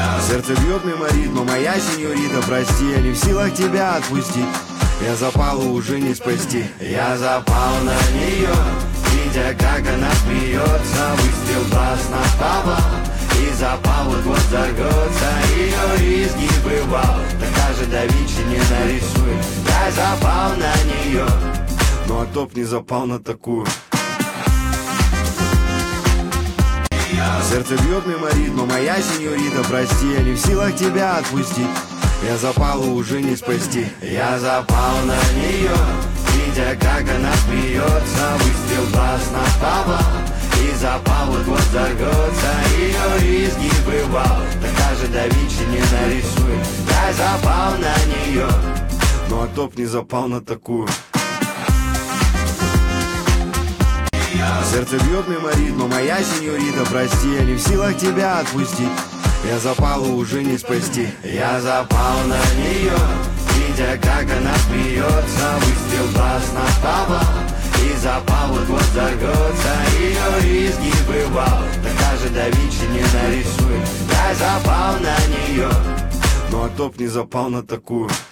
Сердце бьет мимо ритма, моя сеньорита, прости, я не в силах тебя отпустить. Я запала уже не спасти. Я запал на нее, видя, как она смеется. Выстрел глаз на Павла, и запал вот-вот взорвется. Ее изгибы вау, даже да Винчи не нарисует. Я запал на нее, ну а топ не запал на такую. Сердце бьет мимо ритма, моя сеньорита, прости, я не в силах тебя отпустить. Я запала уже не спасти. Я запал на нее, видя, как она смеется. Выстрел глаз на Павла, и запал вот-вот взорвется. Ее изгибы вау, даже да Винчи не нарисует. Я запал на нее, ну а топ не запал на такую. Сердце бьет мимо ритма, моя сеньорита, прости, я не в силах тебя отпустить. Я запала уже не спасти. Я запал на нее, видя, как она смеется. Выстрел глаз на Павла, и запал вот-вот взорвется. Ее изгибы вау, даже да Винчи не нарисует. Я запал на нее, ну а топ не запал на такую.